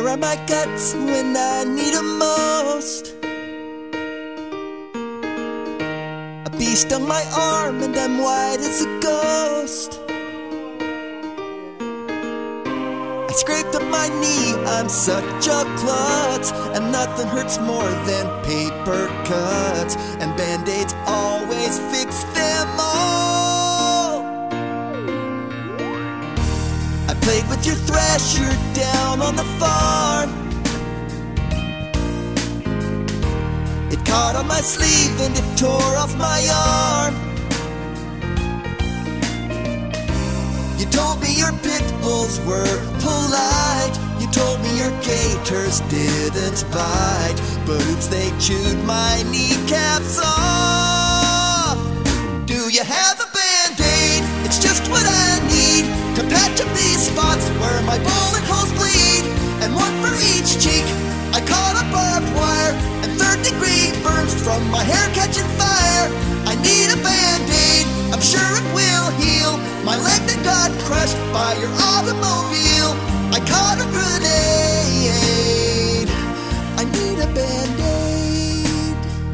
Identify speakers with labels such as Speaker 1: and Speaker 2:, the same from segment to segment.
Speaker 1: Where are my guts when I need 'em most? A bee stung my arm and I'm white as a ghost. I scraped up my knee, I'm such a klutz, and nothing hurts more than paper cuts, and Band-Aids always fix them all. I played with your thrasher down on the farm. It caught on my sleeve and it tore off my arm. You told me your pit bulls were polite. You told me your gators didn't bite, but oops, they chewed my kneecaps off. Do you have a Band-Aid? It's just what I need to patch up these spots where my bullet holes bleed, and one for each cheek. I caught a barbed wire and third-degree burns from my hair catching fire. I need a Band-Aid, I'm sure it will heal my leg that got crushed by your automobile. I caught a grenade, I need a Band-Aid.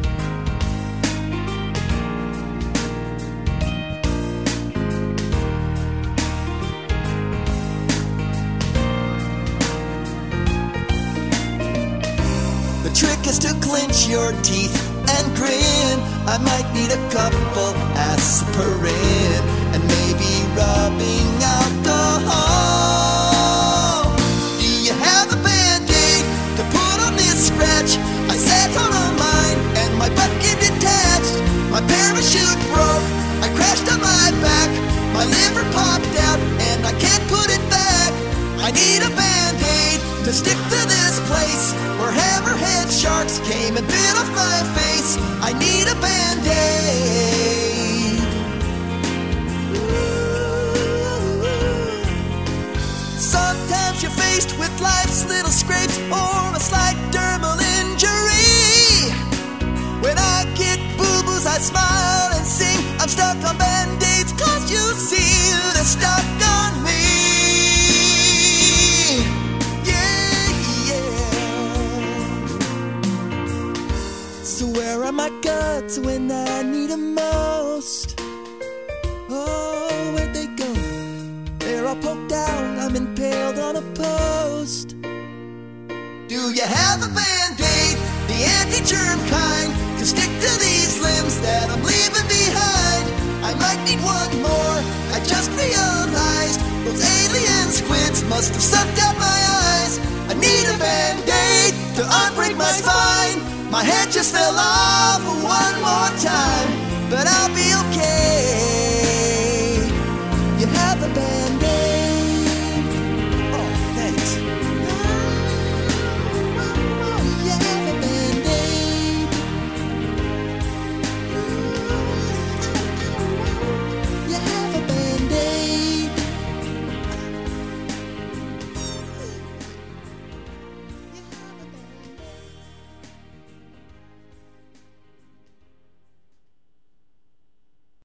Speaker 1: The trick is to clench your teeth and grin. I might need a couple aspirin and maybe rubbing alcohol. Do you have a Band-Aid to put on this scratch? I sat on a mine and my butt get detached. My parachute broke, I crashed on my back. My liver popped out and I can't put it back. I need a Band-Aid to stick to this place where hammerhead sharks came and bit off my face. I need a Band-Aid. Sometimes you're faced with life's little scrapes or a slight dermal injury. When I get boo-boos, I smile and sing. I'm stuck on Band-Aids 'cause you see they're stuck on me. So where are my guts when I need 'em most? Oh, where'd they go? They're all poked out, I'm impaled on a post. Do you have a Band-Aid, the anti-germ kind, to stick to these limbs that I'm leaving behind? I might need one more, I just realized those alien squids must have sucked out my eyes. I need a Band-Aid to unbreak my spine. My head just fell off one more time, but I'll be okay.